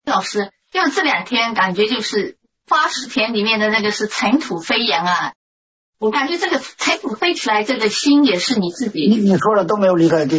老师，因为这2天感觉就是80天里面的那个是尘土飞扬啊，我感觉这个尘土飞起来，这个心也是你自己。 你说了都没有离开第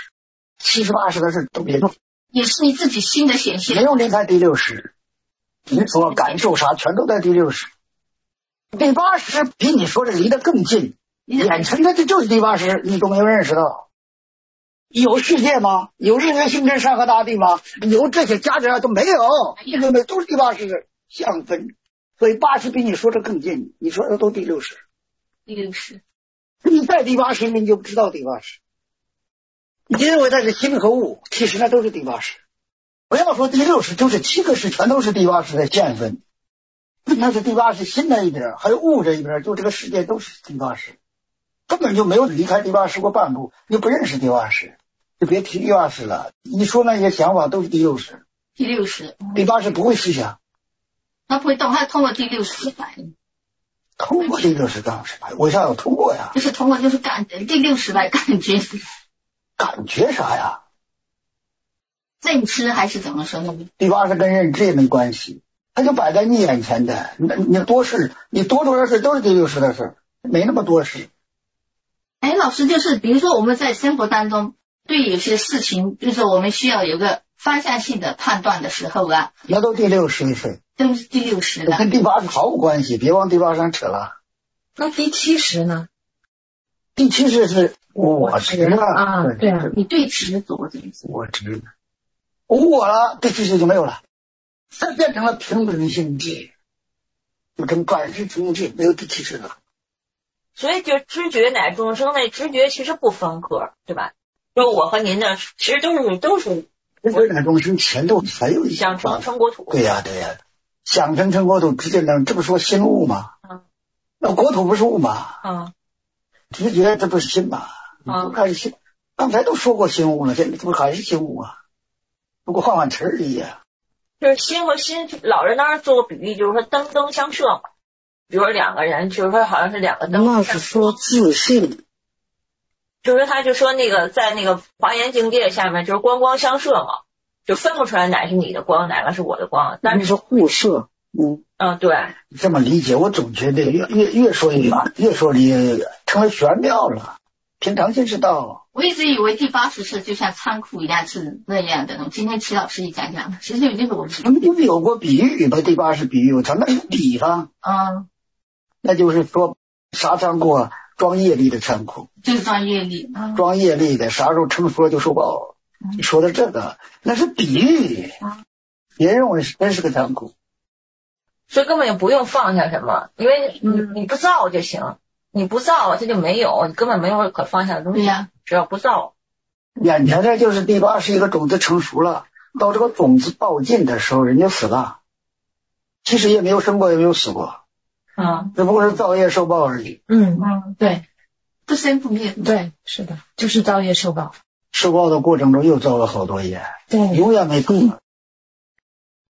60，70、80的事都别动， 也是你自己心的显现， 没有离开第60。你所感受啥，全都在第60。第80比你说的离得更近，眼前的这就是第80，你都没有认识到。有世界吗？有日月星辰山河大地吗？有这些加起来都没有，这个都是第80相分。所以80比你说的更近，你说的都第60。 第60， 你在第80，你就不知道第80。你认为那是心和物，其实那都是第80。不要说第60，就是7个事全都是第80的线分。那是第80心那一边，还有物这一边，就这个世界都是第80，根本就没有离开第80过半步。你不认识第80，就别提第80了。你说那些想法都是第60。 第60， 第80不会思想， 他不会动，他通过第60来。 通过第60干什么？为啥要通过呀？ 就是通过就是第60来感觉。 感觉啥呀？ 认知还是怎么说呢？ 第80跟认知也没关系，它就摆在你眼前的。你多事，你多少事都是第60的事，没那么多事。 哎，老师，就是比如说我们在生活当中对有些事情，就是我们需要有个方向性的判断的时候啊， 那都第60的事， 都是第60的， 跟第80毫无关系，别往第80上扯了。 那第70呢？ 第70是我执了啊，对啊， 你对执着这个我执，我了，第70就没有了，再变成了平等性质，就成转世平质，没有第70了。 所以就知觉乃众生，那知觉其实不分科，对吧？说我和您的其实都是知觉乃众生前头还有一想成国土。 对呀，想成国土直接能，这不说心物吗？那国土不是物吗？直觉这不是心吗？不还是心？刚才都说过心物了，现在这不还是心物啊？不过换词而已啊。 就是心和心，老人当时做个比喻，就是说灯灯相射嘛。比如说2个人，就是说好像是2个灯。 那是说自信。 就是他就说那个在那个华严境界下面，就是光光相射嘛，就分不出来哪是你的光，哪个是我的光。但是互射。 对。 这么理解，我总觉得越说越远，越说越成为玄妙了。平常心是道。 我一直以为第80是就像仓库一样是那样的。今天齐老师一讲，其实就是我们就有过比喻吧，第80比喻，咱那是比方。那就是说啥仓库啊？装业力的仓库， 就是装业力。 装业力的，啥时候成熟了就收报。你说的这个那是比喻，别认为真是个仓库。 所以根本就不用放下什么，因为你不造就行，你不造它就没有，你根本没有可放下的东西。只要不造。 眼前的就是第80一个种子成熟了，到这个种子爆尽的时候，人就死了。其实也没有生过，也没有死过。只不过是造业受报而已。 对，不生不灭。 对，是的，就是造业受报。 受报的过程中又造了好多业，对，永远没够。